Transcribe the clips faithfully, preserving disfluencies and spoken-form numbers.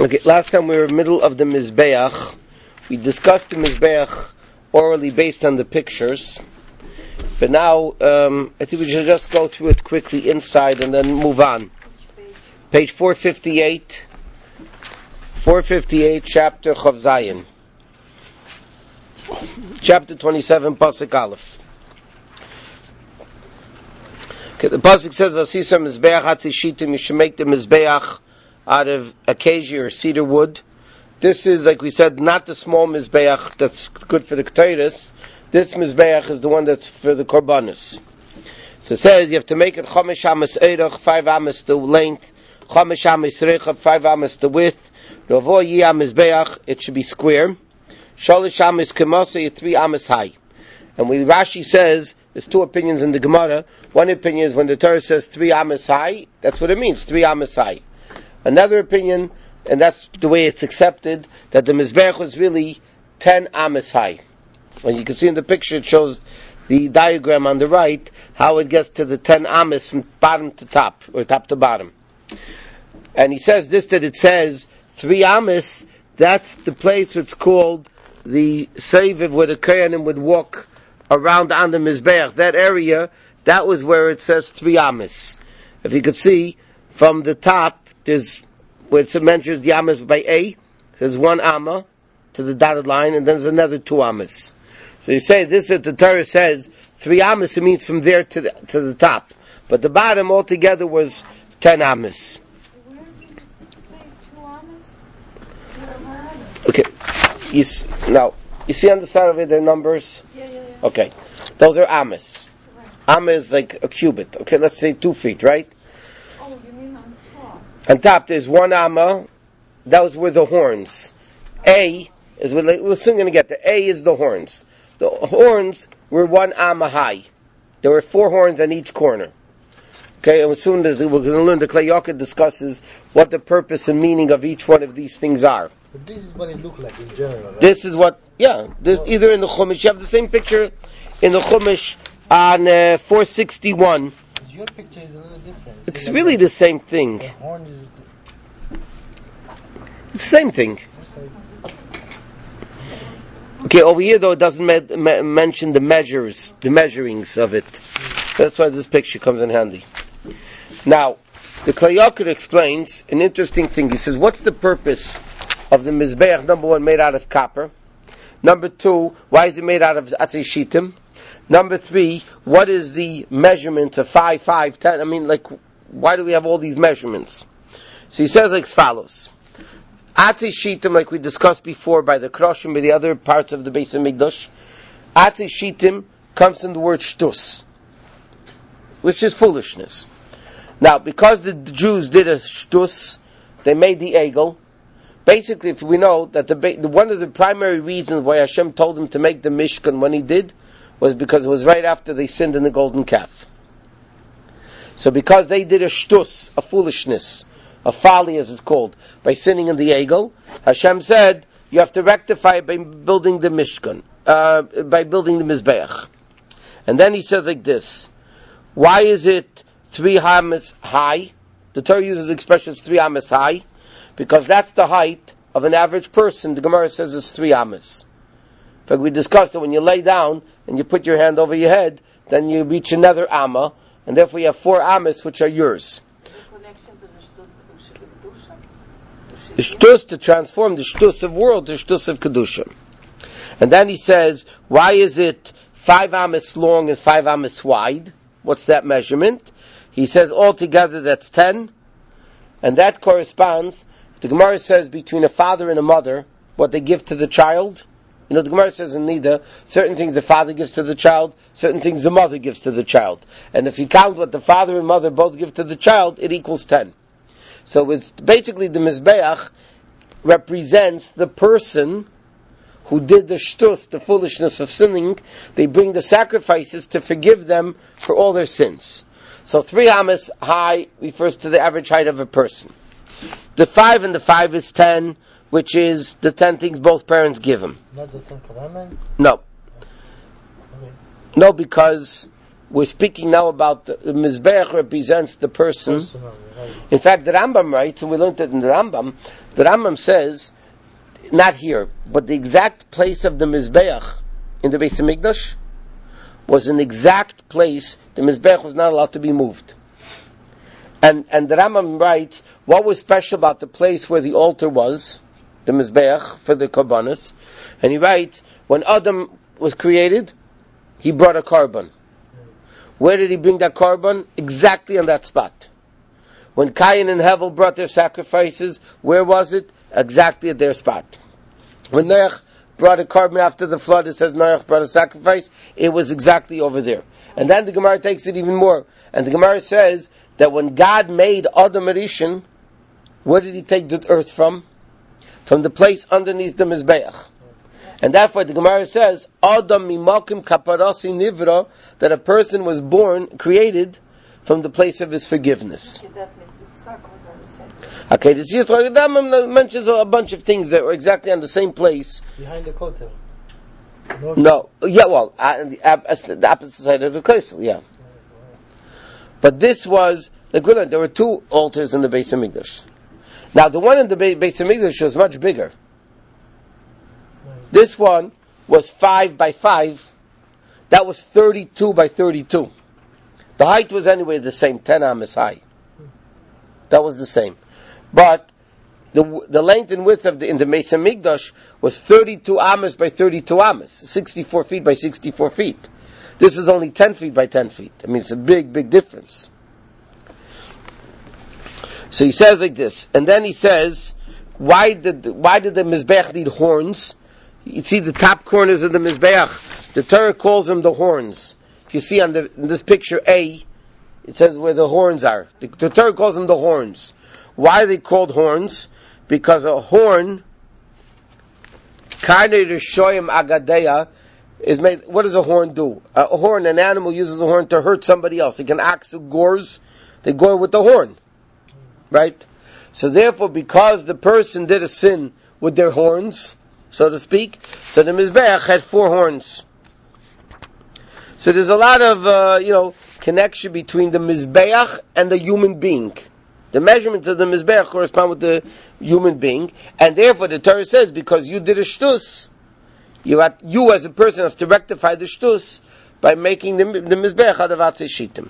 Okay, last time we were in the middle of the Mizbeach. We discussed the Mizbeach orally based on the pictures. But now, um, I think we should just go through it quickly inside and then move on. Page four fifty-eight. four fifty-eight, chapter Chav Zayin. Chapter twenty-seven, Pasuk Aleph. Okay, the Pasuk says, Vasisa Mizbeach Hatzishitim, you should make the Mizbeach out of acacia or cedar wood. This is, like we said, not the small Mizbeach that's good for the Ketores. This Mizbeach is the one that's for the Korbanos. So it says you have to make it Chomesh Amas Eirach, five Amas the length, Chomesh Amas Reichab, five Amas the width, Rovo Yiyah Mizbeach, it should be square, Sholish Amas Kemoseh, three Amas high. And when Rashi says, there's two opinions in the Gemara. One opinion is when the Torah says three Amas high, that's what it means, three Amas high. Another opinion, and that's the way it's accepted, that the Mizbeach was really ten Amas high. And you can see in the picture, it shows the diagram on the right, how it gets to the ten Amas from bottom to top, or top to bottom. And he says this, that it says three Amas, that's the place that's called the Seviv, where the Kohanim would walk around on the Mizbeach. That area, that was where it says three Amas. If you could see, from the top, there's, where it mentions the Amas by A, it says one Amma to the dotted line, and then there's another two Amas. So you say this, if the Torah says three Amas, it means from there to the, to the top. But the bottom altogether was ten Amas. Where did you say two Amas? Okay. You, now, you see on the side of it, their numbers? Yeah, yeah, yeah. Okay. Those are Amas. Right. Amma is like a cubit. Okay, let's say two feet, right? Oh, you mean on top? On top there's one Amma. That was where the horns. A is where, we're soon going to get there. A is the horns. The horns were one Amma high. There were four horns on each corner. Okay, and soon we're going to learn, the Klei Yakar discusses what the purpose and meaning of each one of these things are. But this is what it looked like in general, right? This is what, yeah, this oh. Either in the Chumash, you have the same picture in the Chumash on uh, four sixty-one. Your picture is a little different. It's See, really the same thing. The horn is... It's the same thing. Okay, over here though it doesn't me- me- mention the measures, the measurings of it. So that's why this picture comes in handy. Now, the Klei Yakar explains an interesting thing. He says, what's the purpose of the Mizbeach, number one, made out of copper? Number two, why is it made out of Atzei Shitim? Number three, what is the measurement of five, five, ten? I mean, like, why do we have all these measurements? So he says like follows. Atzei Shitim, like we discussed before by the Kroshim, by the other parts of the Beis HaMikdash, Atzei Shitim comes from the word shtus, which is foolishness. Now, because the Jews did a shtus, they made the egel. Basically, if we know that the, one of the primary reasons why Hashem told them to make the Mishkan when He did, was because it was right after they sinned in the golden calf. So because they did a shtus, a foolishness, a folly as it's called, by sinning in the egel, Hashem said, you have to rectify it by building the Mishkan, uh, by building the Mizbeach. And then he says like this, why is it three amas high? The Torah uses the expression three amas high, because that's the height of an average person. The Gemara says it's three amas. In fact, we discussed that when you lay down and you put your hand over your head, then you reach another amma, and therefore you have four amas which are yours. The shtus to transform the shtus of world to shtus of kedusha. And then he says, why is it five amas long and five amas wide? What's that measurement? He says altogether that's ten, and that corresponds, the Gemara says, between a father and a mother, what they give to the child. You know, the Gemara says in Nida, certain things the father gives to the child, certain things the mother gives to the child. And if you count what the father and mother both give to the child, it equals ten. So it's basically the Mizbeach represents the person who did the shtus, the foolishness of sinning. They bring the sacrifices to forgive them for all their sins. So three amas high refers to the average height of a person. The five and the five is ten, which is the ten things both parents give him. Not the Ten Commandments? No. Okay. No, because we're speaking now about the, the Mizbeach represents the person. Personal, right. In fact, the Rambam writes, and we learned it in the Rambam, the Rambam says, not here, but the exact place of the Mizbeach in the Beis HaMikdash was an exact place the Mizbeach was not allowed to be moved. And and the Rambam writes, what was special about the place where the altar was, the Mizbeach, for the Korbanos? And he writes, when Adam was created, he brought a korban. Where did he bring that korban? Exactly on that spot. When Cain and Hevel brought their sacrifices, where was it? Exactly at their spot. When Noach brought a korban after the flood, it says Noach brought a sacrifice, it was exactly over there. And then the Gemara takes it even more. And the Gemara says that when God made Adam Rishon, where did he take the earth from? From the place underneath the Mizbeach. And therefore the Gemara says, Adam mimakim kaparasi nivra, that a person was born, created, from the place of his forgiveness. Okay, that means it's Yitzchak was on the same place. Okay, the Yitzchak Rambam mentions a bunch of things that were exactly on the same place. Behind the kotel. No, yeah, well, uh, the, uh, the opposite side of the Kosel, yeah. But this was, like we learned, there were two altars in the Beis HaMikdash. Now, the one in the Be- Beis HaMikdash was much bigger. This one was five by five. That was thirty-two by thirty-two. The height was anyway the same, ten amas high. That was the same. But the the length and width of the in the Beis HaMikdash was thirty-two amas by thirty-two amas, sixty-four feet by sixty-four feet. This is only ten feet by ten feet. I mean, it's a big, big difference. So he says like this, and then he says, why did why did the Mizbeach need horns? You see the top corners of the Mizbeach. The Torah calls them the horns. If you see on the in this picture A, it says where the horns are. The, the Torah calls them the horns. Why are they called horns? Because a horn, Karnei Rishoyim Agadeya, is made. What does a horn do? A, a horn, an animal uses a horn to hurt somebody else. Like an ox who gores, they gore with the horn. Right? So therefore, because the person did a sin with their horns, so to speak, so the Mizbeach had four horns. So there's a lot of, uh, you know, connection between the Mizbeach and the human being. The measurements of the Mizbeach correspond with the human being, and therefore the Torah says, because you did a shtus, you had, you as a person has to rectify the shtus by making the, the Mizbeach out of Atzei Shittim.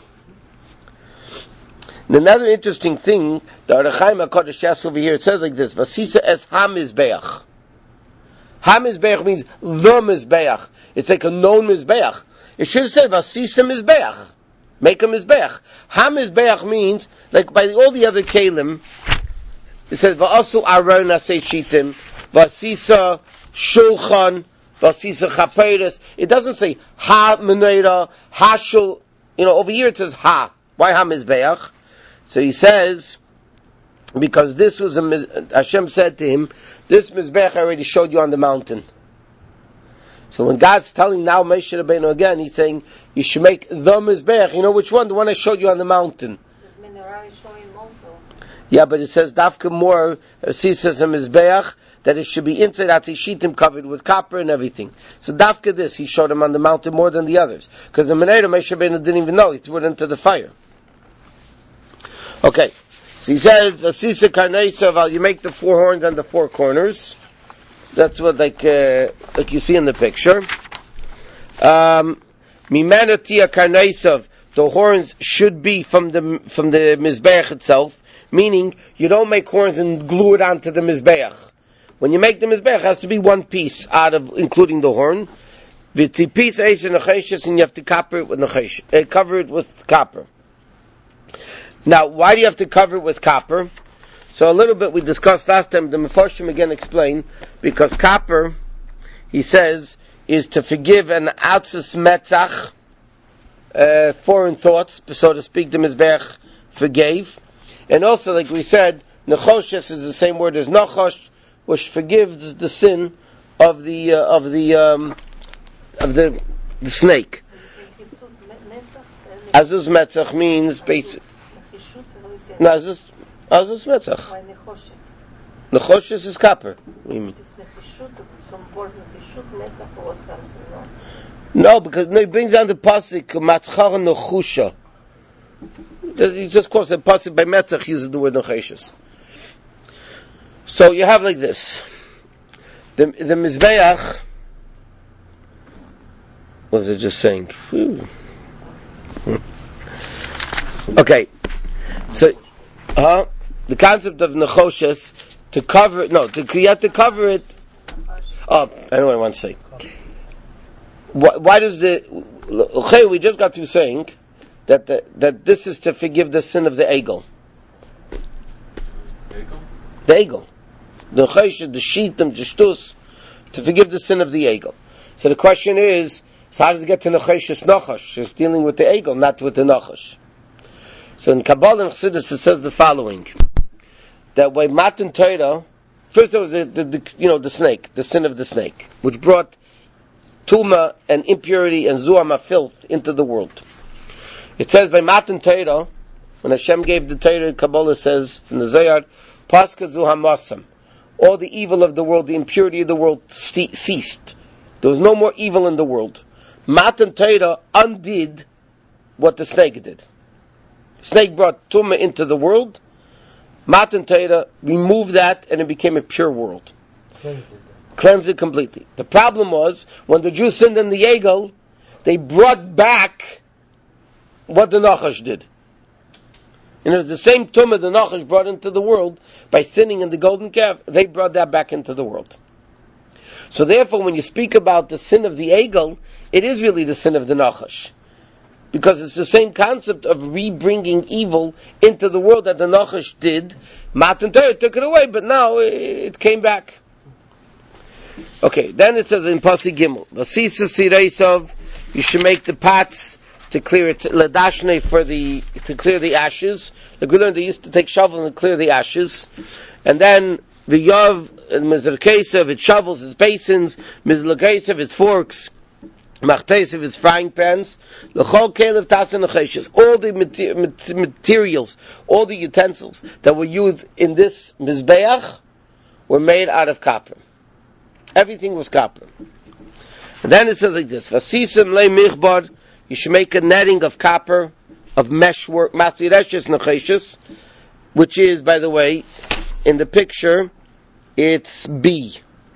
Another interesting thing, the Orach Chaim HaKadosh says over here, it says like this, Vasisa es ha-Mizbeach. Ha-Mizbeach means the Mizbeach. It's like a known Mizbeach. It should have said Vasisa Mizbeach. Make a Mizbeach. Ha-Mizbeach means, like by all the other Kalim, it says Va'asu Aron Asei Shitim, Vasisa Shulchan, Vasisa Chaperes. It doesn't say Ha-Menorah, Ha-Shul. You know, over here it says Ha. Why Ha-Mizbeach? So he says, because this was a, Hashem said to him, this Mizbeach I already showed you on the mountain. So when God's telling now Moshe Rabbeinu again, he's saying, you should make the Mizbeach. You know which one? The one I showed you on the mountain. Does Menorah show him also? Yeah, but it says, Dafka more, see, says a Mizbeach, that it should be inside Atzei Shittim covered with copper and everything. So Dafka this, he showed him on the mountain more than the others. Because the Menorah, Moshe Rabbeinu didn't even know, he threw it into the fire. Okay, so he says, "Vasisa karneisav." You make the four horns on the four corners. That's what, like, uh, like you see in the picture. Um, Mimanatia karneisav. The horns should be from the from the mizbeach itself. Meaning, you don't make horns and glue it onto the mizbeach. When you make the mizbeach, it has to be one piece out of, including the horn. V'tzipis eis and necheshes, and you have to cover it with nechesh, uh, cover it with copper. Now, why do you have to cover it with copper? So a little bit we discussed last time, the Mefarshim again explain, because copper, he says, is to forgive an atzis metzach, uh, foreign thoughts, so to speak, the Mizbeach forgave. And also, like we said, nechoshes is the same word as nachosh, which forgives the sin of the, uh, of the, um, of the, the snake. Azus metzach means basic. No, Azus, Azus metzach. Why nechoshet? Nechoshes is copper. What do you mean? It's nechishut, some word nechishut, metzach, or something, no? No, because no, he brings down the pasuk Matzchar Nechusha. He just quotes the pasuk by Metzach uses the word Necheshes. So you have like this. The the Mizbeach. What was it just saying? Whew. Okay, so uh, the concept of Nechoshes to cover no, to, you have to cover it. Oh, I know what I want to say. Why, why does the okay? We just got through saying that the, that this is to forgive the sin of the egel. The egel, the chesed, the shitim, the shtus, to forgive the sin of the egel. So the question is, so how does it get to necheshes nachash? It's dealing with the egel, not with the nachash. So in Kabbalah and Chassidus it says the following: that by Matan Torah, first there was the, the, the you know the snake, the sin of the snake, which brought Tuma and impurity and Zuama filth into the world. It says by Matan Torah, when Hashem gave the Torah, Kabbalah says from the Zohar, Paska Zuhamasam, all the evil of the world, the impurity of the world ceased. There was no more evil in the world. Matan Torah undid what the snake did. Snake brought Tuma into the world. Matan Torah removed that and it became a pure world. Cleansed it. Cleansed it completely. The problem was, when the Jews sinned in the Egel, they brought back what the Nachash did. And it was the same Tumah the Nachash brought into the world by sinning in the golden calf. They brought that back into the world. So therefore, when you speak about the sin of the Egel, it is really the sin of the Nachash. Because it's the same concept of re-bringing evil into the world that the Nachash did. Matan Torah took it away, but now it came back. Okay, then it says in Pasuk Gimel, Vasisa Sireisov, you should make the pots to clear it, Ladashne for the, to clear the ashes. The we learned they used to take shovels and clear the ashes. And then the Yav, Mizrakesev, its shovels, its basins, Mizrakesev, its forks, Machtesev, its frying pans, L'chol Kelev Tasen Necheshes, all the mater- materials, all the utensils that were used in this Mizbeach were made out of copper. Everything was copper. And then it says like this, Vasisim le michbad, you should make a netting of copper, of meshwork, Masireshes Necheshes, which is, by the way, in the picture, it's B.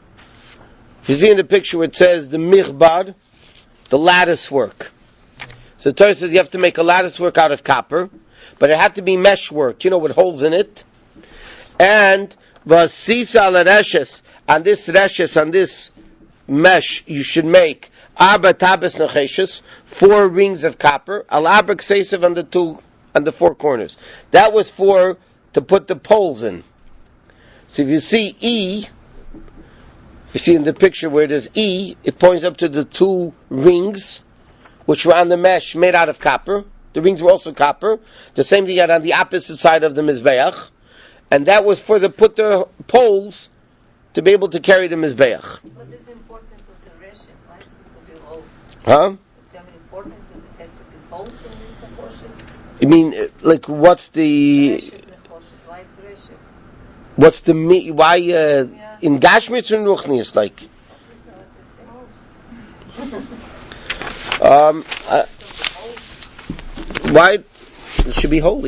If you see in the picture where it says the michbad, the lattice work. So the Torah says you have to make a lattice work out of copper, but it had to be mesh work, you know, with holes in it. And vasisa al reshes, on this reshes, on this mesh, you should make arba tabas necheshes, four rings of copper, al abrak seisev on the two, on the four corners. That was for, to put the poles in. So if you see E, you see in the picture where there's E, it points up to the two rings, which were on the mesh made out of copper. The rings were also copper. The same thing you had on the opposite side of the Mizbeach. And that was for the put the poles to be able to carry the Mizbeach. What is the importance of the reshet? Why it has to be holes? Huh? What's the importance of it has to be holes in this proportion? I mean, like, what's the... Reshet nechoshet. Why it's reshet? What's the... Me- why... Uh, in Gashmitz and Ruchni, like... um, uh, why... It should be holy.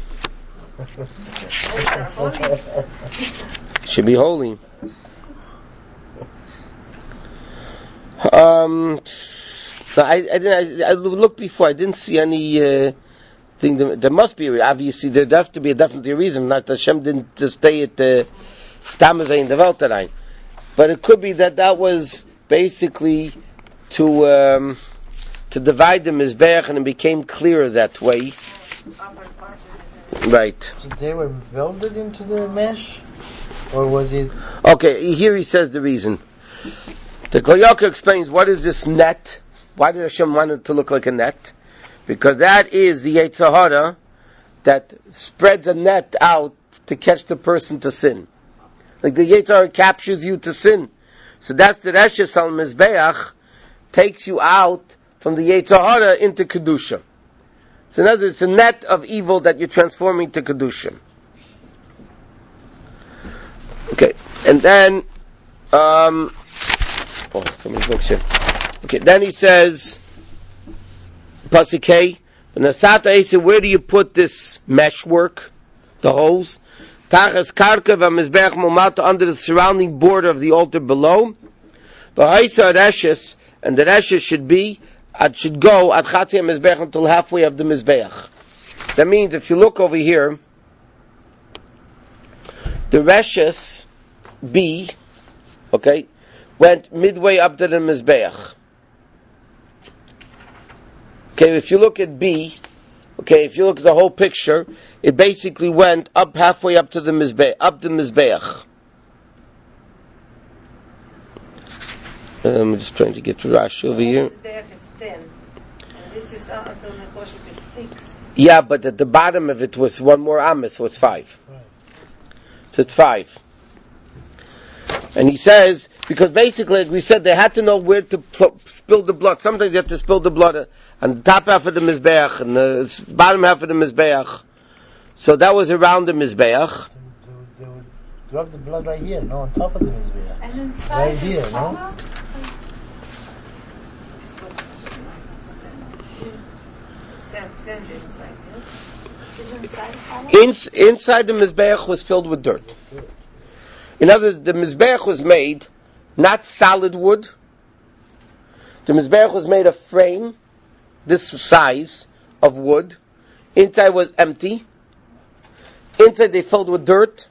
Should be holy. Um, no, I, I didn't. I, I looked before. I didn't see any uh, thing. There, there must be obviously. There has to be a definitely reason. Not that Hashem didn't just stay at the Stamazay in the Welterein, but it could be that that was basically to um, to divide the Mizbeach, and it became clearer that way. Right. So they were welded into the mesh, or was it? Okay, here he says the reason. The Kol Yakar explains what is this net. Why did Hashem want it to look like a net? Because that is the Yetzer Hara that spreads a net out to catch the person to sin. Like the Yetzer Hara captures you to sin. So that's the Reshes al Mizbeach takes you out from the Yetzer Hara into Kedusha. So in other words, it's a net of evil that you're transforming to Kedusha. Okay, and then, um, oh, so many books here. Okay, then he says, Pasuk K, Nasata Esa, where do you put this meshwork, the holes? Tachas karka v'mizbeach momata, under the surrounding border of the altar below. V'haisa reshes, and the reshes should be, it should go at chatzi mizbeach until halfway of the mizbeach. That means if you look over here, the reshes B, okay, went midway up to the mizbeach. Okay, if you look at B, okay, if you look at the whole picture, it basically went up halfway up to the mizbeach, up the mizbeach. I'm just trying to get to Rashi over here. The mizbeach is ten, and this is uh, until Nechoshik it's six. Yeah, but at the bottom of it was one more amas, so it's five. Right. So it's five. And he says, because basically, like we said, they had to know where to pl- spill the blood. Sometimes you have to spill the blood on the top half of the mizbeach and the bottom half of the mizbeach. So that was around the mizbeach. They would, they would drop the blood right here, no, on top of the mizbeach. And inside Right here, is no? challah? Is sand, sand inside, yeah? Is inside challah? In, inside the mizbeach was filled with dirt. In other words, the mizbeach was made not solid wood. The mizbeach was made of frame, this size of wood. Inside was empty. Inside they filled with dirt.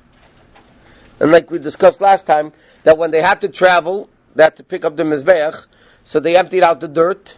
And like we discussed last time, that when they had to travel, they had to pick up the mizbeach, so they emptied out the dirt.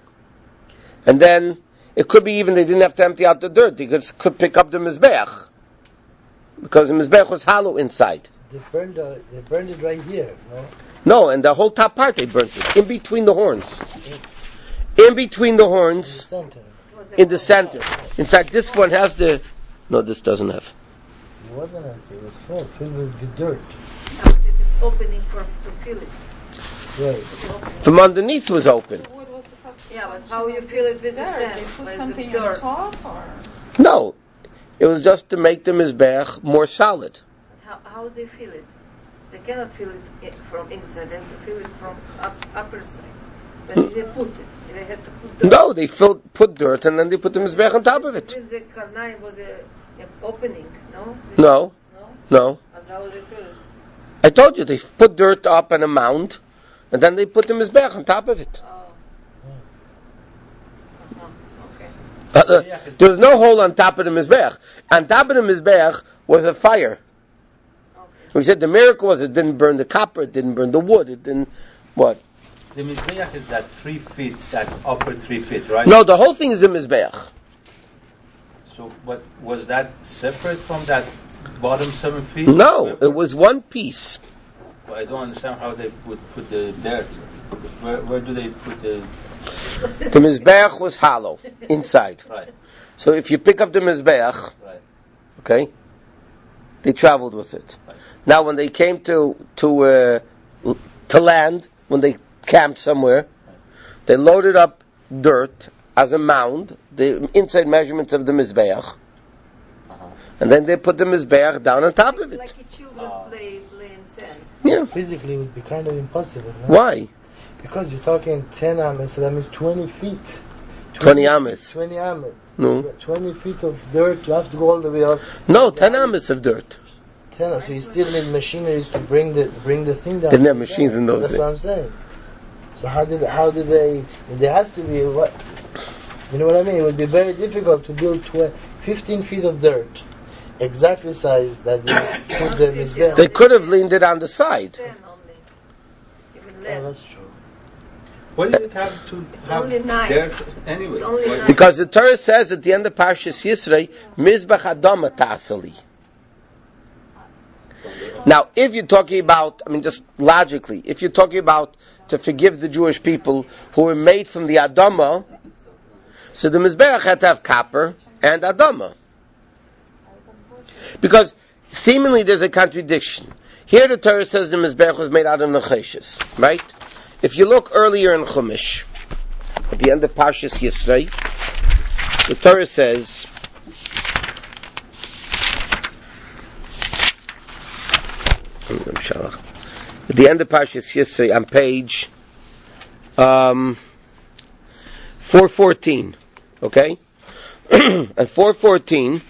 And then, it could be even they didn't have to empty out the dirt, they could, could pick up the mizbeach. Because the mizbeach was hollow inside. They burned, uh, they burned it right here, no? No, and the whole top part they burnt it, in between the horns. In between the In the horns, center. in the center. In fact, this one has the, no, this doesn't have. It wasn't empty, it was full, filled with the dirt. Now, if it's opening for to fill it. Right. It's opening. From underneath was open. What was the function Yeah, but how you fill it with the dirt? sand? They With put the something dirt. on top, or? No, it was just to make the mizbeach more solid. How, how they fill it? They cannot fill it i- from inside, they have to fill it from up, upper side. When they put it, they had to put dirt. No, they filled, put dirt and then they put the mizbeach on top of it. When the karnaim was a, a opening, no? No, No? no. That's how they fill it. I told you, they put dirt up on a mound, and then they put the mizbeach on top of it. Oh. Uh-huh. Okay. Uh, uh, there was no hole on top of the mizbeach. On top of the mizbeach was a fire. Okay. We said the miracle was it didn't burn the copper, it didn't burn the wood, it didn't, what? The mizbeach is that three feet, that upper three feet, right? No, the whole thing is the mizbeach. So, what was that separate from that bottom seven feet? No, it was one piece. Well, I don't understand how they would put the dirt. Where, where do they put the? The mizbeach was hollow, inside. Right, So if you pick up the mizbeach, right. okay, they traveled with it. Right. Now when they came to, to, uh, l- to land, when they camped somewhere, they loaded up dirt as a mound, the inside measurements of the mizbeach, Uh-huh. and then they put the mizbeach down on top of it. Like the children Oh. play, play in sand. Yeah. Physically, it would be kind of impossible, no? Why? Because you're talking ten amas, so that means twenty feet. twenty amas. twenty amas. No. twenty feet of dirt, you have to go all the way up. No, ten amas of dirt. ten, so you still need machineries to bring the bring the thing down. Didn't have machines in those That's days. what I'm saying. So how did how did they? There has to be what? You know what I mean? It would be very difficult to build tw- fifteen feet of dirt, exactly size that you put the mizbeach. They could have leaned it on the side. Ten only. Even Oh, less. that's true. Why does it have to It's have only nine. dirt anyway? It's only nine. Because the Torah says at the end of Parshas Yisrei, Mizbach Adama Ta'asali. Now, if you're talking about, I mean, just logically, if you're talking about to forgive the Jewish people who were made from the Adama, so the Mizbeach had to have copper and Adama. Because seemingly there's a contradiction. Here the Torah says the Mizbeach was made out of Necheshes, right? If you look earlier in Chumash, at the end of Parshas Yisrei, the Torah says, at the end of Parshas Yisrei, on page um, four fourteen, okay? At four fourteen,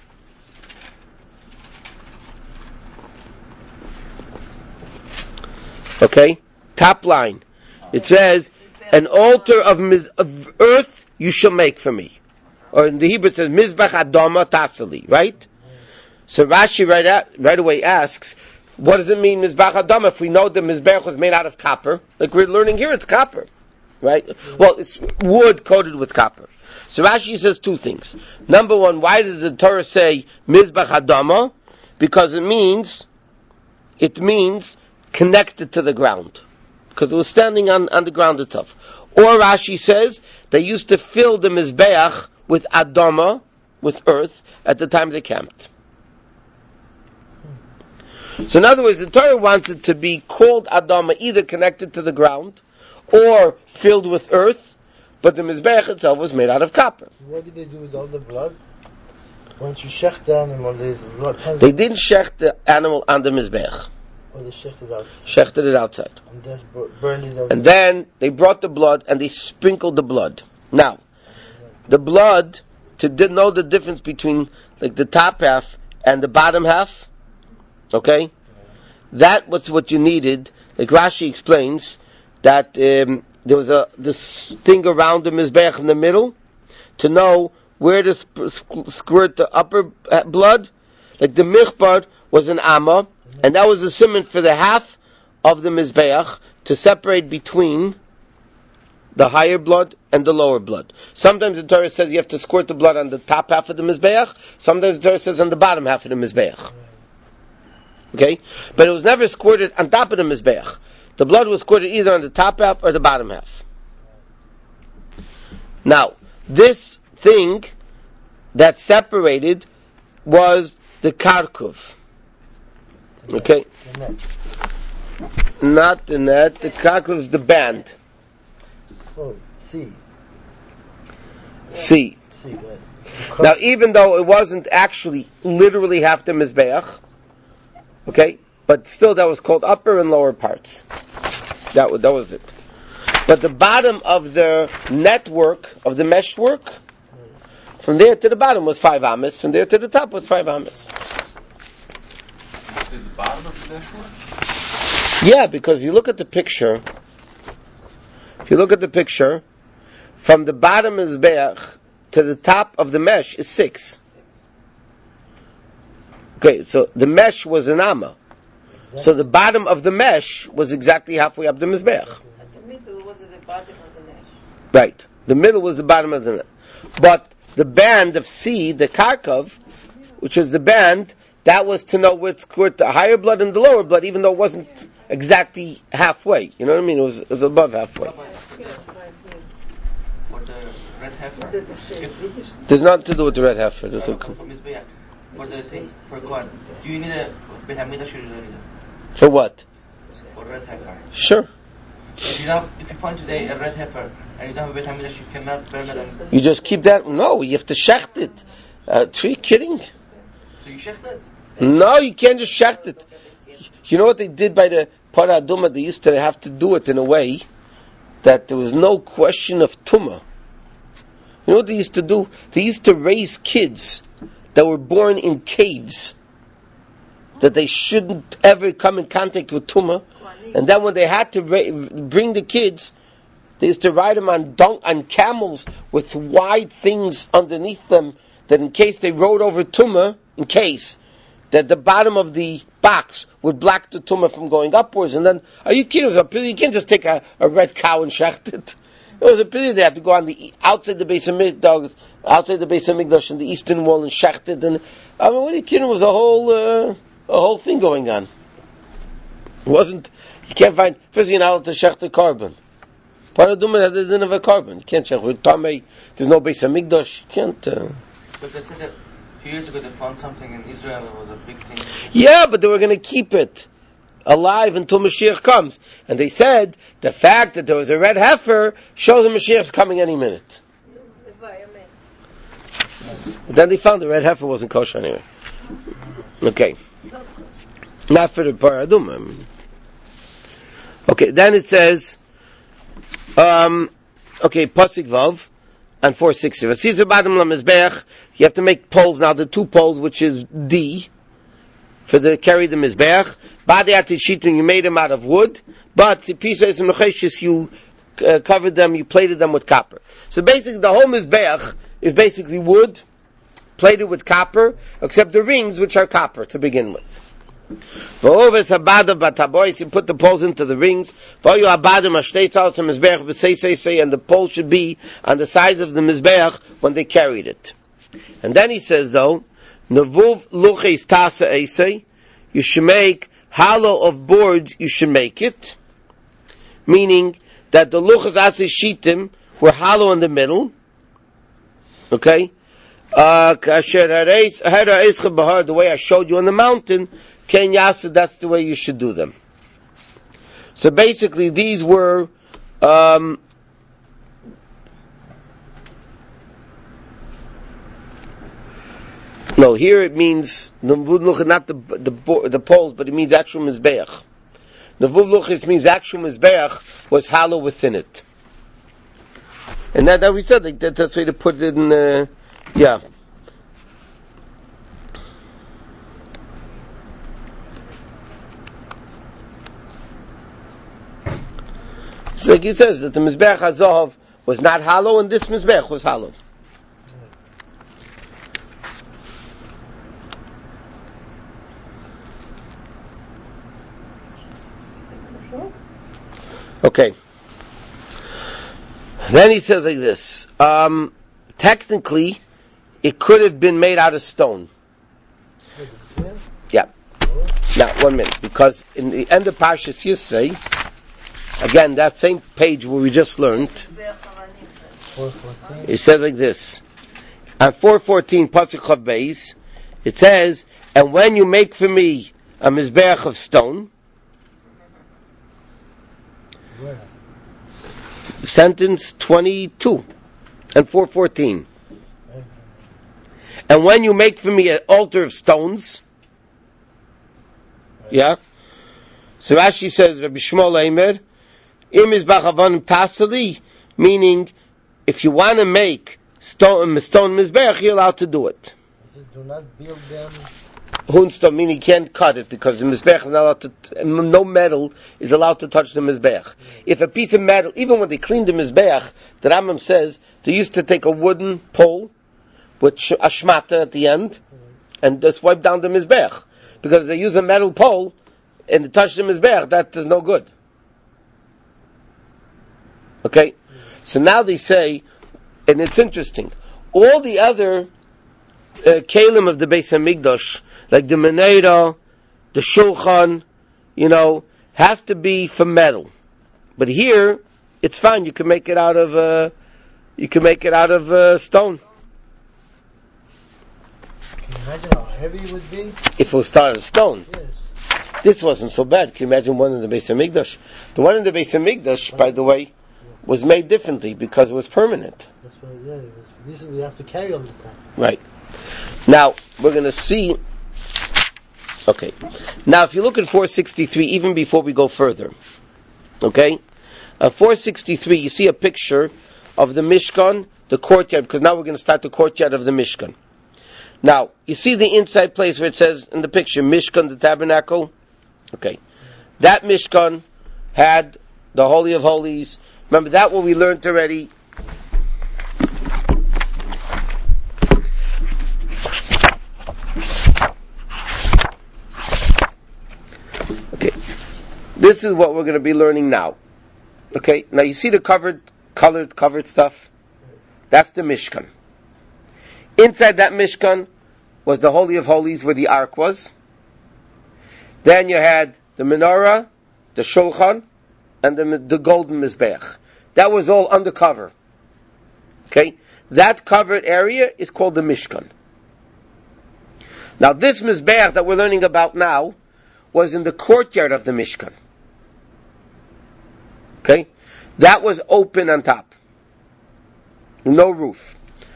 okay, top line, it says, an altar of, miz- of earth you shall make for me. Or in the Hebrew it says, Mizbach Adama Tasali, right? So Rashi right, at, right away asks, what does it mean, Mizbach Adama, if we know the Mizbech was made out of copper? Like we're learning here, it's copper, right? Well, it's wood coated with copper. So Rashi says two things. Number one, why does the Torah say Mizbach Adama? Because it means, it means connected to the ground. Because it was standing on, on the ground itself. Or Rashi says, they used to fill the Mizbeach with Adama, with earth, at the time they camped. So in other words, the Torah wants it to be called Adama, either connected to the ground, or filled with earth, but the Mizbeach itself was made out of copper. What did they do with all the blood? Once you shech the animal, there's blood. They didn't shech the animal on the Mizbeach. Or they shechted it outside. Shechted it outside. And just burned it out. And then they brought the blood and they sprinkled the blood. Now, the blood, to di- know the difference between like the top half and the bottom half, okay, that was what you needed. Like Rashi explains, that um, there was a this thing around the Mizbeach in the middle, to know where to sp- squirt the upper blood. Like the Michbar was an Amma, and that was a simon for the half of the Mizbeach to separate between the higher blood and the lower blood. Sometimes the Torah says you have to squirt the blood on the top half of the Mizbeach. Sometimes the Torah says on the bottom half of the Mizbeach. Okay? But it was never squirted on top of the Mizbeach. The blood was squirted either on the top half or the bottom half. Now, this thing that separated was the karkuv. Okay? The net. Not the net. The karkuv is the band. Oh, C. C. C, right. Now, even though it wasn't actually literally half the Mizbeach, okay, but still that was called upper and lower parts. That was, that was it. But the bottom of the network, of the meshwork, from there to the bottom was five amas, from there to the top was five amas. To the bottom of the meshwork? Yeah, because if you look at the picture, if you look at the picture, from the bottom of the Mizbeach to the top of the mesh is six. Okay, so the mesh was an amma. So the bottom of the mesh was exactly halfway up the Mizbeach. At the middle was at the bottom of the mesh. Right. The middle was the bottom of the mesh. But the band of C, the karkov, which was the band, that was to know where to squirt the higher blood and the lower blood, even though it wasn't exactly halfway. You know what I mean? It was, it was above halfway. For the red heifer. There's nothing to do with the red heifer. There's no- For Mizbeach. For the thing, for God. Do you need a Behamida Shurida? For what? For red heifer. Sure. If you don't, if you find today a red heifer and you don't have a Behamida, you cannot burn it. And You just keep that? No, you have to shecht it. Uh, are you kidding? so you shecht it? No, you can't just shecht it. You know what they did by the Parah Aduma? They used to have to do it in a way that there was no question of tumah. You know what they used to do? They used to raise kids that were born in caves, that they shouldn't ever come in contact with tumah. And then when they had to ra- bring the kids, they used to ride them on dun- on camels with wide things underneath them, that in case they rode over tumah, in case, that the bottom of the box would block the tumah from going upwards. And then, are you kidding? It was a pity. You can't just take a, a red cow and shecht it. It was a pity they had to go on the outside the base of Mikdash, outside the base of Mikdash, and the eastern wall and shecht it. And I mean, what are you kidding? It was a whole uh, a whole thing going on. It wasn't. You can't find. First, you're not allowed to shecht a carbon. Paraduma didn't have a carbon. You can't shecht with Tamei. There's no base of Mikdash. You can't. Uh, But they said that a few years ago they found something in Israel that was a big thing. Yeah, but they were going to keep it alive until Mashiach comes. And they said the fact that there was a red heifer shows that Mashiach's coming any minute. But then they found the red heifer wasn't kosher anyway. Okay. Not for the paraduma. Okay, then it says, Um, okay, Pasik Vav and four sixty. V'sizur b'adam lamizbeach. You have to make poles now. The two poles, which is D, for the carry the mizbeach. Badi atishitun, you made them out of wood, but zipisas and mecheshes, you uh, covered them, you plated them with copper. So basically, the whole mizbeach is basically wood plated with copper, except the rings, which are copper to begin with. V'oves habadav batabois, you put the poles into the rings. V'oyu habadav ashtei tzalos hamizbeach v'sei sei sei, and the pole should be on the sides of the mizbeach when they carried it. And then he says, though, nevuv luches tasa eisei, you should make hollow of boards, you should make it. Meaning that the luches asay shitim were hollow in the middle. Okay? Uh, the way I showed you on the mountain, Ken Yasa, that's the way you should do them. So basically, these were, um, no, here it means, not the, the, the poles, but it means actual mizbeach. Nevuv luchis means actual mizbeach was hollow within it. And that, that we said, like, that, that's the way to put it in, uh, yeah. So like he says that the Mizbeach HaZahav was not hollow and this Mizbeach was hollow. Okay. Then he says like this. Um, technically, it could have been made out of stone. Yeah. Now, one minute. Because in the end of Parshas Yisrei, again, that same page where we just learned, it says like this. On four fourteen, Pasuk Chav Beis, it says, and when you make for me a Mizbeach of stone, Where? Sentence twenty-two and four fourteen. And when you make for me an altar of stones, yeah. So Rashi says, Rabbi Shmuel Eimer, Im Mizbach Avonim Tasali, meaning if you want to make stone stone mizbeach, you're allowed to do it. Do not build them. Hunstone, meaning you can't cut it because the mizbeach is not allowed to. No metal is allowed to touch the mizbeach. If a piece of metal, even when they cleaned the mizbeach, the Rambam says they used to take a wooden pole with ashmata at the end and just wipe down the mizbeach, because they use a metal pole and they touch the mizbeach, that is no good. Okay, so now they say, and it's interesting, all the other uh, kalim of the Beis Hamikdash, like the menorah, the shulchan, you know, has to be from metal. But here, it's fine. You can make it out of, uh, you can make it out of uh, stone. Can you imagine how heavy it would be? If it was started of stone. Yes. This wasn't so bad. Can you imagine one in the Beis Hamikdash? The one in the Beis Hamikdash, by the way, was made differently because it was permanent. That's why, yeah, it was, this is, we have to carry all the time. Right. Now, we're going to see. Okay. Now, if you look at four sixty-three, even before we go further, okay? Uh, four sixty-three, you see a picture of the Mishkan, the courtyard, because now we're going to start the courtyard of the Mishkan. Now, you see the inside place where it says in the picture, Mishkan, the tabernacle? Okay. That Mishkan had the Holy of Holies. Remember that what we learned already. Okay. This is what we're going to be learning now. Okay. Now you see the covered, colored, covered stuff? That's the Mishkan. Inside that Mishkan was the Holy of Holies where the Ark was. Then you had the menorah, the shulchan, and the, the golden mizbeach. That was all undercover. Okay? That covered area is called the Mishkan. Now this mizbeach that we're learning about now was in the courtyard of the Mishkan. Okay? That was open on top. No roof.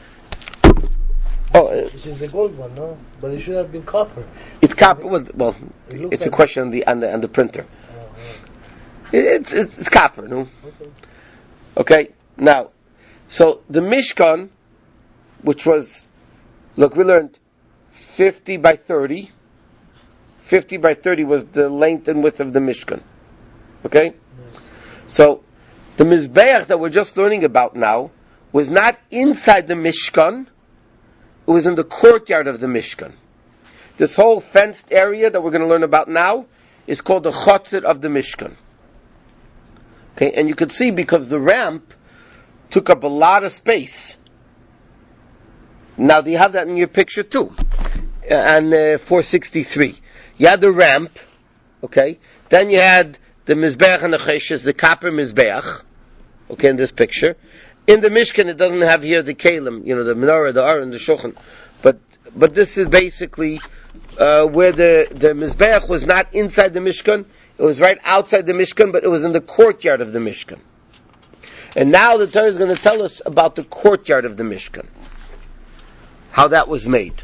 Oh, uh, Which is the gold one, no? But it should have been copper. It's copper. Well, well It it's like a question on the on the, on the printer. Oh, It's, it's it's copper, no? okay. Okay, now, so the Mishkan, which was, look, we learned fifty by thirty. fifty by thirty was the length and width of the Mishkan. Okay? So, the Mizbeach that we're just learning about now was not inside the Mishkan, it was in the courtyard of the Mishkan. This whole fenced area that we're going to learn about now is called the Chotzet of the Mishkan. Okay, and you can see because the ramp took up a lot of space. Now, do you have that in your picture too? Uh, on uh, four sixty-three. You had the ramp, okay? Then you had the Mizbeach and the Cheshes, the copper Mizbeach, okay, in this picture. In the Mishkan, it doesn't have here the Kalim, you know, the Menorah, the Aron, the Shulchan. But, but this is basically, uh, where the, the Mizbeach was not inside the Mishkan, it was right outside the Mishkan, but it was in the courtyard of the Mishkan. And now the Torah is going to tell us about the courtyard of the Mishkan. How that was made.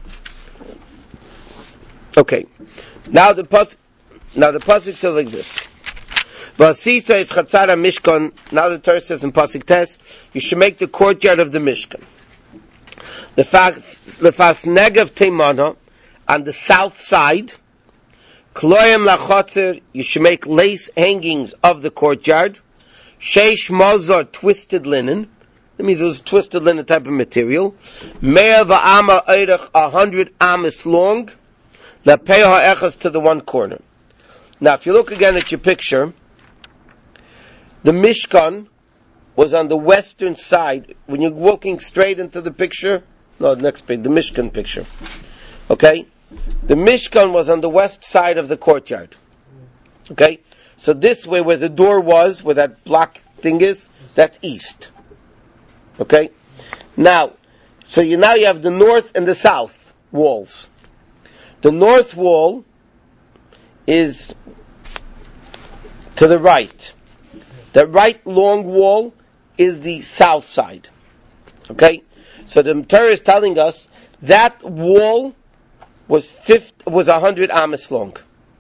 Okay. Now the pasuk, now the pasuk says like this. V'asisa is chatzara Mishkan. Now the Torah says in pasuk tes, you should make the courtyard of the Mishkan. The fas negev teimana on the south side. Kloyim lachotzer, you should make lace hangings of the courtyard. Sheish mazar, twisted linen. That means it was twisted linen type of material. Mea va'ama eirach, a hundred amas long. Lapei ha'echas, to the one corner. Now, if you look again at your picture, the Mishkan was on the western side. When you're walking straight into the picture, no, the next page, the Mishkan picture. Okay? The Mishkan was on the west side of the courtyard. Okay? So this way, where the door was, where that black thing is, that's east. Okay? Now, so you now you have the north and the south walls. The north wall is to the right. The right long wall is the south side. Okay? So the Torah is telling us that wall was fifth, was a hundred amas long.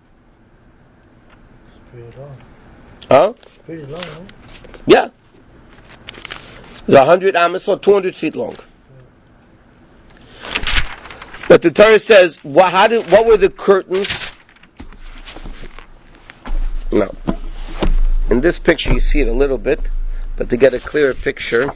It's pretty long. Huh? It's pretty long, huh? Yeah. It's a hundred amas long, two hundred feet long. But the Torah says, what, how did, what were the curtains? No. In this picture you see it a little bit, but to get a clearer picture,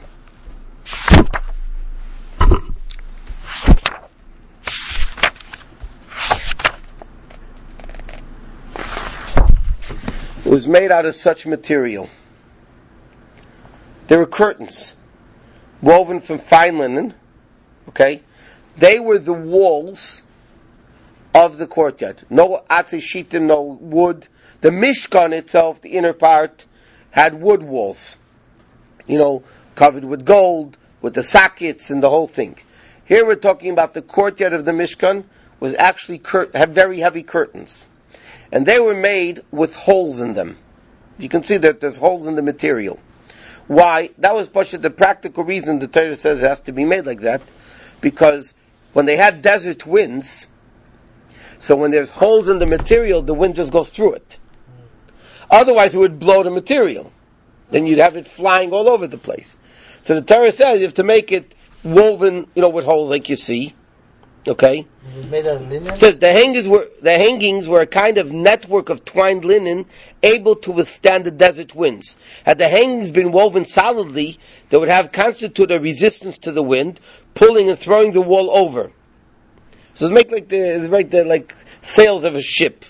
it was made out of such material. There were curtains, woven from fine linen, okay? They were the walls of the courtyard. No atzei shitim, no wood. The Mishkan itself, the inner part, had wood walls. You know, covered with gold, with the sockets and the whole thing. Here we're talking about the courtyard of the Mishkan was actually cur- have very heavy curtains. And they were made with holes in them. You can see that there's holes in the material. Why? That was the practical reason the Torah says it has to be made like that. Because when they had desert winds, so when there's holes in the material, the wind just goes through it. Otherwise it would blow the material. Then you'd have it flying all over the place. So the Torah says you have to make it woven, you know, with holes like you see. Okay? It was made out of linen? It says the hangings were the hangings were a kind of network of twined linen able to withstand the desert winds. Had the hangings been woven solidly, they would have constituted a resistance to the wind, pulling and throwing the wall over. So it's make like the it's like the like sails of a ship.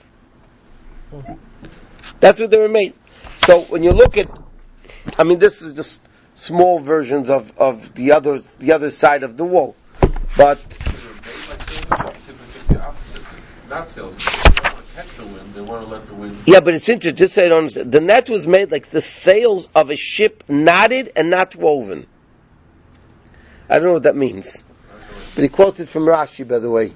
That's what they were made. So when you look at, I mean, this is just small versions of, of the other the other side of the wall, but. Not sails. They want to catch the wind. They want to let the wind. Yeah, but it's interesting. Just so you don't understand. The net was made like the sails of a ship, knotted and not woven. I don't know what that means, but he quotes it from Rashi, by the way.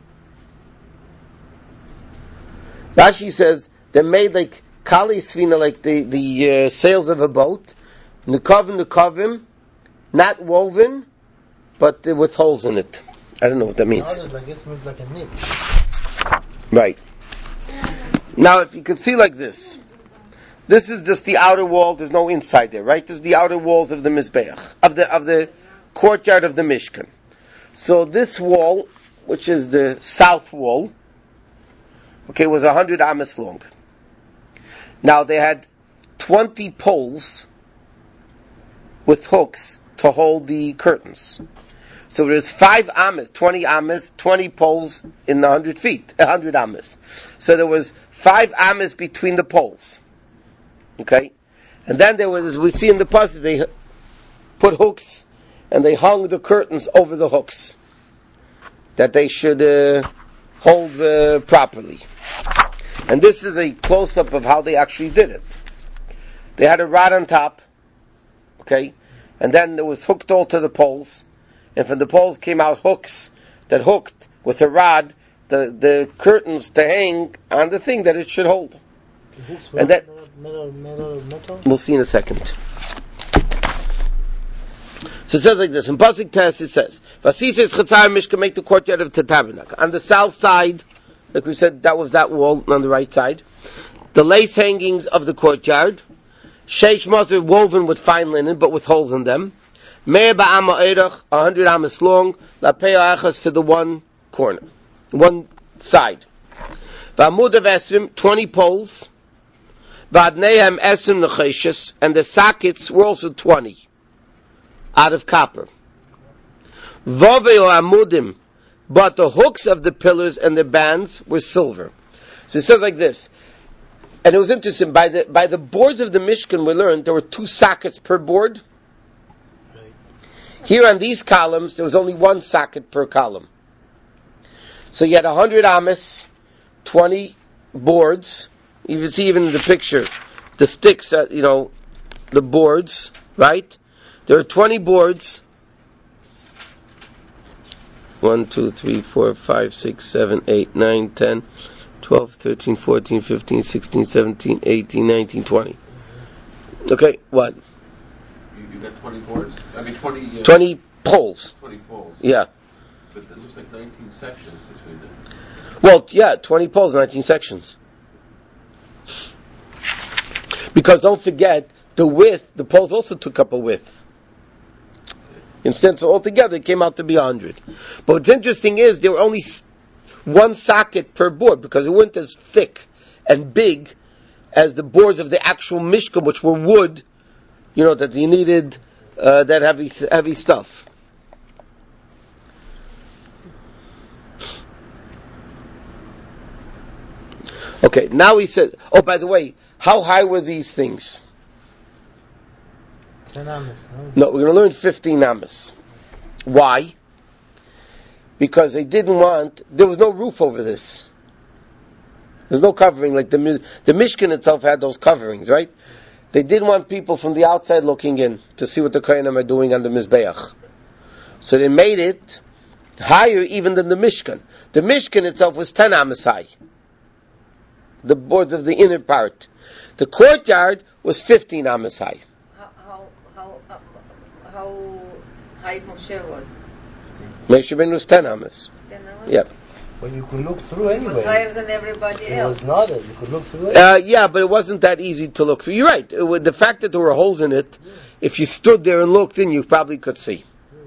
Rashi says they're made like kali svina, like the the uh, sails of a boat, nukavim nukavim, not woven, but uh, with holes in it. I don't know what that means. I guess it means like a niche. Right. Now, if you can see like this, This is just the outer wall. There's no inside there, right? This is the outer walls of the Mizbeach, of the of the courtyard of the Mishkan. So this wall, which is the south wall, okay, was a hundred amas long. Now they had twenty poles with hooks to hold the curtains. So there's five amas, twenty amas, twenty poles in the hundred feet, a hundred amas. So there was five amas between the poles. Okay, and then there was, as we see in the pasuk, they put hooks and they hung the curtains over the hooks that they should uh, hold uh, properly. And this is a close-up of how they actually did it. They had a rod on top, okay, and then it was hooked all to the poles, and from the poles came out hooks that hooked with a rod the the curtains to hang on the thing that it should hold. And that metal, metal, metal. We'll see in a second. So it says like this in Pasuk Tes. It says, "Vasisa Chatzar Mishkan, make the courtyard of the tabernacle on the south side." Like we said, that was that wall on the right side. The lace hangings of the courtyard, sheish mazir woven with fine linen, but with holes in them. Me'er ba'ama eirach, a hundred amas long. Lapeo achas for the one corner, one side. V'amud of esrim, twenty poles. V'adnehem esrim necheshes, and the sockets were also twenty, out of copper. V'oveo amudim, but the hooks of the pillars and the bands were silver. So it says like this, and it was interesting, by the by the boards of the Mishkan we learned there were two sockets per board. Right. Here on these columns there was only one socket per column. So you had a hundred amas, twenty boards. You can see even in the picture, the sticks, uh, you know, the boards, right? There are twenty boards. one, two, three, four, five, six, seven, eight, nine, ten, twelve, thirteen, fourteen, fifteen, sixteen, seventeen, eighteen, nineteen, twenty. Okay, what? You, you got twenty boards? I mean twenty... Uh, twenty poles. twenty poles. Yeah. But it looks like nineteen sections between them. Well, yeah, twenty poles, nineteen sections. Because don't forget, the width, the poles also took up a width. Instead, so altogether it came out to be one hundred. But what's interesting is there were only one socket per board because it wasn't as thick and big as the boards of the actual Mishkan, which were wood, you know, that you needed uh, that heavy heavy stuff. Okay, now he said, oh, by the way, how high were these things? ten amas. No, we're going to learn fifteen amas. Why? Because they didn't want, there was no roof over this. There's no covering, like the the Mishkan itself had those coverings, right? They didn't want people from the outside looking in to see what the Kohanim are doing on the Mizbeach. So they made it higher even than the Mishkan. The Mishkan itself was ten amas high. The boards of the inner part. The courtyard was fifteen amas high. How how how, uh, how high Moshe was? Moshe Rabbeinu was ten amas. Ten amas? Yeah. Well, you could look through He anyway. was higher than everybody It else. was not it. You could look through it. Uh, yeah, but it wasn't that easy to look through. You're right. It was, the fact that there were holes in it, if you stood there and looked in, you probably could see.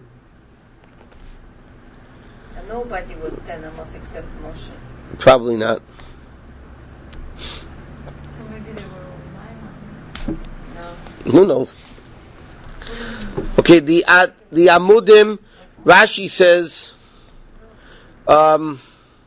And nobody was ten amos except Moshe. Probably not. So maybe they were all nine. No. Who knows? Okay, the uh, the Amudim, Rashi says, um,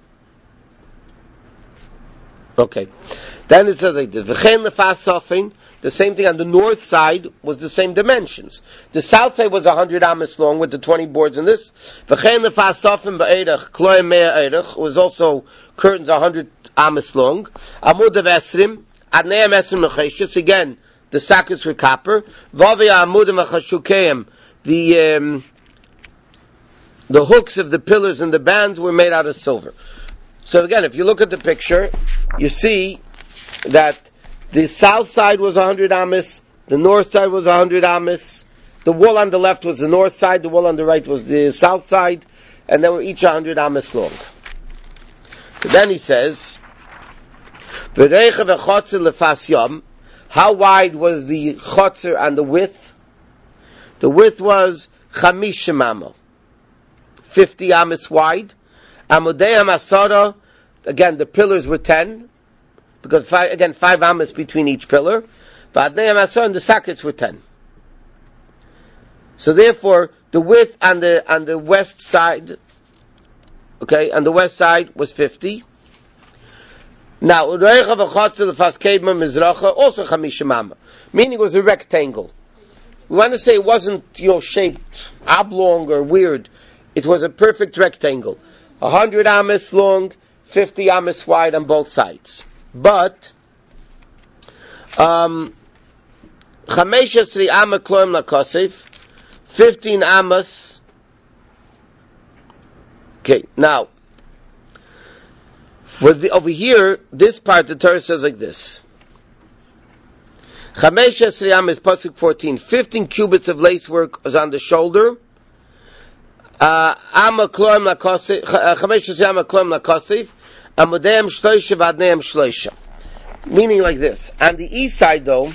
okay. Then it says like this, V'chein lefas sofin, the same thing on the north side was the same dimensions. The south side was a hundred amas long with the twenty boards in this. V'chein lefas sofin ba'erach, kloim mea erach, was also curtains a hundred amas long. Amud of esrim, adneim esrim mecheshes, again, the sockets were copper. Vavia amudim achashukeim, the um, the hooks of the pillars and the bands were made out of silver. So again, if you look at the picture, you see that the south side was one hundred amas, the north side was one hundred amas, the wall on the left was the north side, the wall on the right was the south side, and they were each one hundred amas long. So then he says, V'reicha v'chotzer lefas yom, How wide was the chotzer and the width? The width was chamishim amma, fifty amas wide. Amudei Amasara, again the pillars were ten, because five, again five amas between each pillar. But Adnei Amasara and the sockets were ten. So therefore, the width on the on the west side, okay, on the west side was fifty. Now, Ureicha v'chotzer l'faskedma mizracha also chamishim amma, meaning it was a rectangle. We want to say it wasn't, you know, shaped oblong or weird. It was a perfect rectangle. A hundred amas long, fifty amas wide on both sides. But, um, chamesh esri amma kloim lakosef, fifteen amas. Okay, now, was the, over here, this part, the Torah says like this. Chamesh esri amas, pasuk fourteen, fifteen cubits of lacework was on the shoulder. Amma kloim lakosef, chamesh esri amma kloim lakosef, amudeim shloisha v'adneim shloisha. Meaning like this. On the east side though,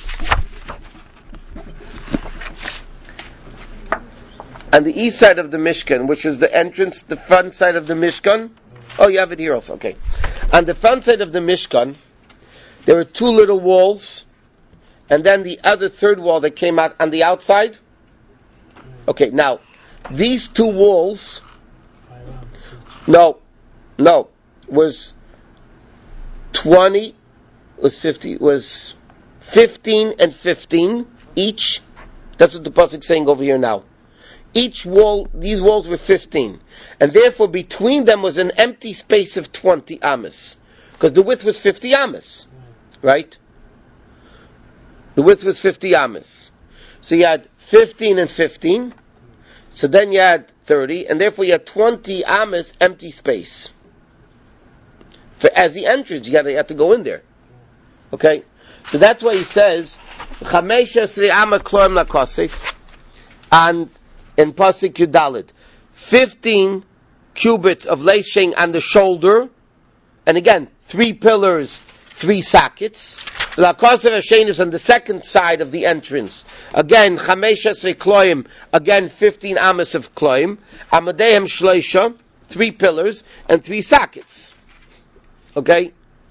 on the east side of the Mishkan, which is the entrance, the front side of the Mishkan. Oh, you have it here also, okay. On the front side of the Mishkan, there were two little walls, and then the other third wall that came out on the outside. Okay, now, these two walls, no, no, was twenty, was fifty, was fifteen and fifteen each. That's what the pasuk is saying over here now. Each wall, these walls were fifteen. And therefore between them was an empty space of twenty amas. Because the width was fifty amas. Right? The width was fifty amas. So you had fifteen and fifteen. So then you had thirty. And therefore you had twenty amas empty space. For, as the entrance, you, gotta, you have to go in there. Okay? So that's why he says, Chamesh esri amma kloim lakosef. And in pasuk Yudalit, fifteen cubits of lashing on the shoulder, and again, three pillars, three sockets. Lakosef Hashem is on the second side of the entrance. Again, chamesh esrei kloim, again, fifteen amas of kloim. Amadeim shloisha, three pillars, and three sockets. Okay?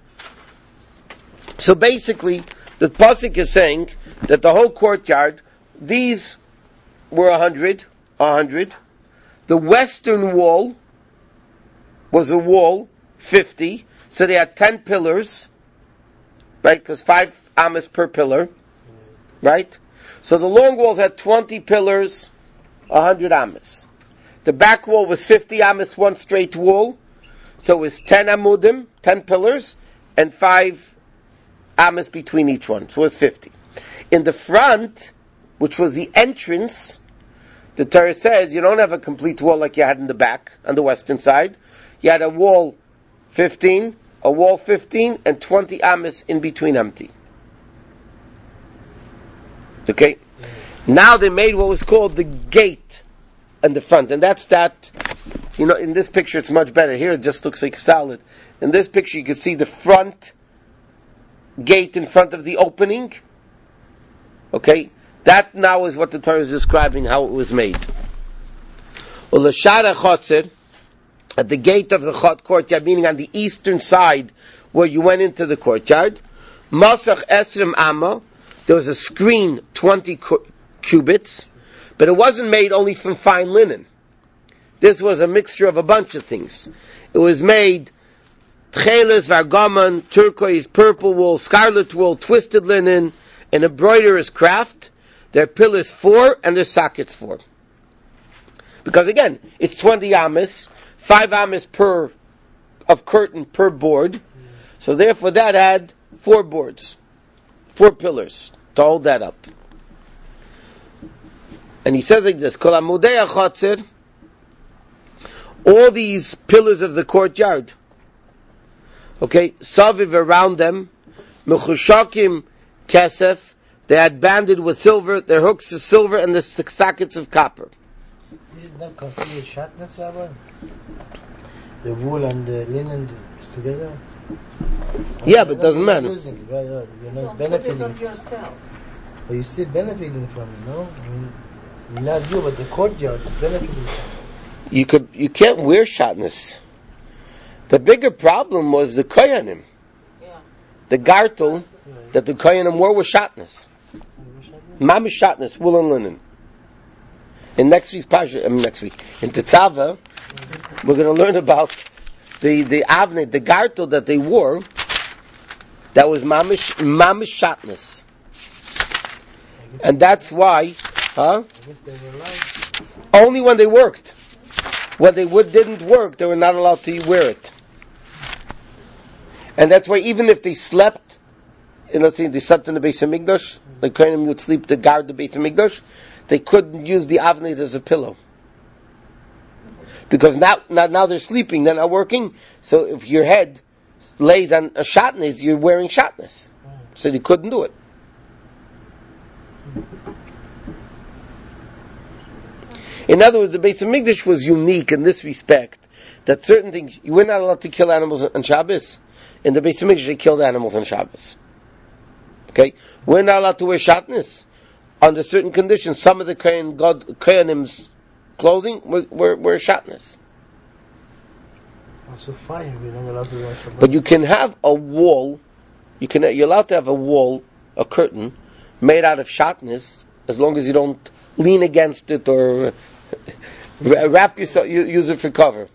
So basically, the pasuk is saying that the whole courtyard, these were a hundred, a hundred. The western wall was a wall, fifty. So they had ten pillars, right? Because five amas per pillar, right? So the long walls had twenty pillars, a hundred amas. The back wall was fifty amas, one straight wall. So it was ten amudim, ten pillars, and five amas between each one. So it was fifty. In the front, which was the entrance, the Torah says you don't have a complete wall like you had in the back, on the western side. You had a wall fifteen, a wall fifteen, and twenty amas in between empty. Okay? Now they made what was called the gate in the front, and that's that, you know, in this picture it's much better. Here it just looks like solid. In this picture you can see the front gate in front of the opening. Okay? That now is what the Torah is describing, how it was made. Ulashara chotzer, at the gate of the chot courtyard, meaning on the eastern side where you went into the courtyard, masach esrim amma, there was a screen twenty cu- cubits, but it wasn't made only from fine linen. This was a mixture of a bunch of things. It was made tcheles, vargaman, turquoise, purple wool, scarlet wool, twisted linen, an embroiderer's craft. Their pillars four and their sockets four. Because again, it's twenty amas, five amas per of curtain per board. So therefore that had four boards, four pillars to hold that up. And he says like this, Kol amudei hachotzer, all these pillars of the courtyard, okay, saviv around them, mechushakim kesef, they had banded with silver, their hooks of silver, and the sockets of copper. This is not considered shatnez, Rabbi? The wool and the linen is together? Yeah, but it doesn't You're not matter. using it, right, right. You're You not don't put it benefiting. on yourself. But you're still benefiting from it, no? I mean, not you, but the courtyard is benefiting from it. You could, you can't wear shatnez. The bigger problem was the koyanim. Yeah. The gartel that the koyanim wore was shatnez. Mamish shatnez, wool and linen. In next week's parsha, I mean next week, in Tetzava, we're going to learn about the the avne, the gartel that they wore. That was mamish mamish shatnez, and that's why, huh? I guess they were lying. Only when they worked. When they would didn't work, they were not allowed to wear it. And that's why even if they slept, and let's say they slept in the Beis Hamikdash, the Kohanim would sleep to guard the Beis Hamikdash, they couldn't use the avnei as a pillow. Because now, now, now they're sleeping, they're not working, so if your head lays on a shatnez, you're wearing shatnez. So they couldn't do it. In other words, the Beis Hamikdash was unique in this respect, that certain things, you were not allowed to kill animals on Shabbos. In the Beis Hamikdash, they killed animals on Shabbos. Okay? We're not allowed to wear shatnez. Under certain conditions, some of the Kohen, God, Kohanim's clothing were, were, were shatnez. Also fire, we're not allowed to wear Shabbat. But you can have a wall, you can, you're allowed to have a wall, a curtain, made out of shatnez, as long as you don't lean against it or wrap yourself, use it for cover.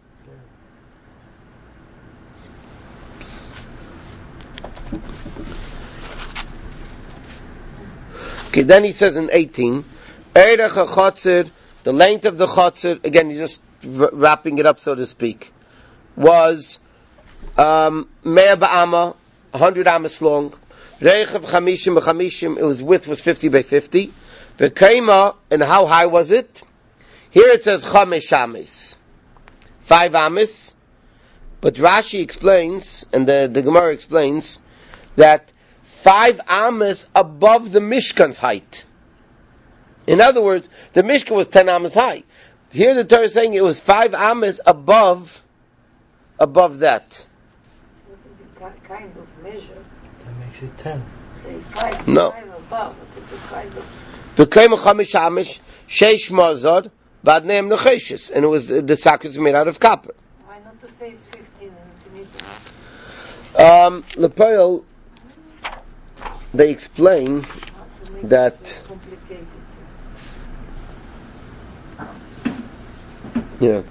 Okay, then he says in eighteen, Eirech HaChotzir, the length of the Chotzir, again, he's just r- wrapping it up, so to speak, was um, Mea Ba'ama, one hundred amas long. Reichav Chamishim B'Chamishim, it was width was fifty by fifty. V'Keima, and how high was it? Here it says Chamesh ames, five ames. But Rashi explains, and the, the Gemara explains, that five amas above the Mishkan's height. In other words, the Mishkan was ten amas high. Here the Torah is saying it was five amas above, above that. What is the ki- kind of measure? That makes it ten. Say five, No. five above. What is the kind of... V'Keima Chamesh amish, Sheish Mazod, Vadneim Necheshes, and it was the sockets made out of copper. Why not to say it's fifteen and infinite? Um, Lepoil, they explain Not to make that it so complicated. yeah.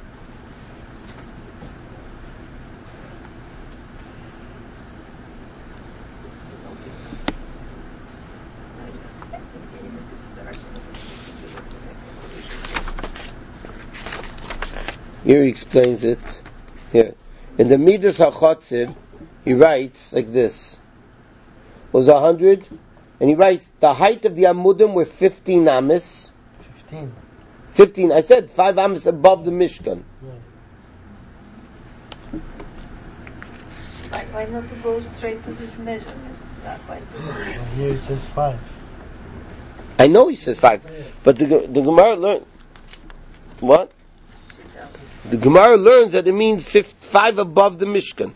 Here he explains it. Here. In the Midas HaChotzir, he writes like this. It was a hundred, and he writes, the height of the Amudim were fifteen amas. Fifteen. Fifteen, I said five amas above the Mishkan. Why, why not to go straight to this measurement? That why to And here it says five. I know he says five, but the, the Gemara learned, what? The Gemara learns that it means fifth, five above the Mishkan.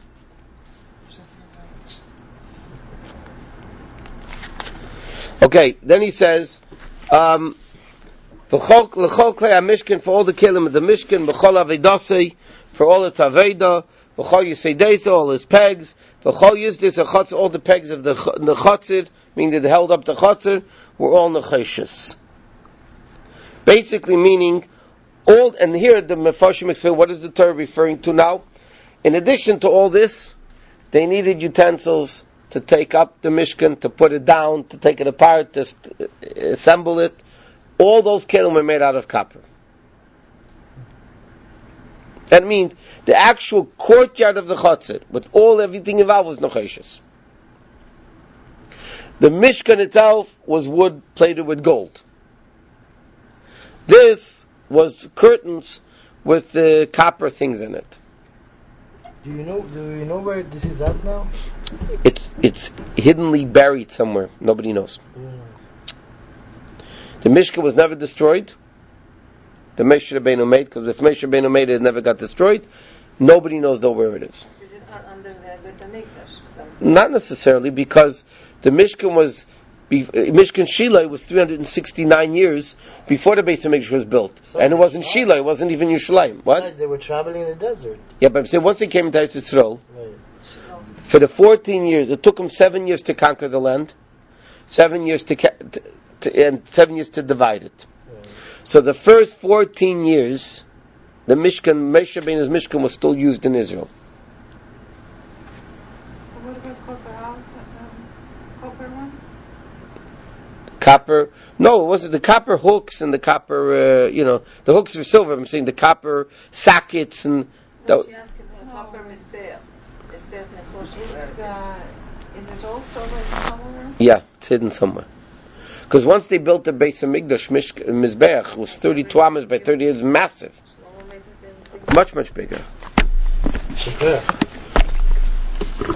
Okay, then he says, um, L'chol klei ha-Mishkan, for all the kelim of the Mishkan, B'chol avedasei, for all its aveda, B'chol yisedeisa, all its pegs, B'chol yizdis ha-Chotzir, all the pegs of the, the Chotzir, meaning that held up the Chotzir, were all necheshes. Basically meaning, all, and here the Mefarshim explain, what is the Torah referring to now? In addition to all this, they needed utensils to take up the Mishkan, to put it down, to take it apart, to st- assemble it. All those kelim were made out of copper. That means the actual courtyard of the Chotzir, with all everything involved, was necheshes. The Mishkan itself was wood plated with gold. This was curtains with the copper things in it. Do you know? Do you know where this is at now? It's it's hiddenly buried somewhere. Nobody knows. Yeah. The Mishkan was never destroyed. The Moshe Rabbeinu made, because if Moshe Rabbeinu made it, it never got destroyed. Nobody knows though where it is. Is it un- under the Bet HaMikdash. Something. Not necessarily, because the Mishkan was, be- Mishkan Shiloh was three hundred sixty-nine years before the Beis HaMikdash was built. So and it wasn't oh. Shiloh, it wasn't even Yerushalayim. What? Besides, they were traveling in the desert. Yeah, but I'm saying once they came into Eretz Yisrael, Right. for the fourteen years, it took them seven years to conquer the land, seven years to, ca- to, to and seven years to divide it. Right. So the first fourteen years, the Mishkan, Moshe Rabbeinu's Mishkan was still used in Israel. What about copper house? Um, copper one? Copper, no, it wasn't the copper hooks and the copper, uh, you know, the hooks were silver. I'm saying the copper sockets and. No, The, she asked about copper Mizbeach. Mizbeach Nechosh. Is, uh, is it also like somewhere? yeah, it's hidden somewhere. Because once they built the Beis HaMikdash, Mishk- Mizbeach, it was thirty-two amos by thirty years, massive. Shlomo made it in- Much, much bigger. Shikra.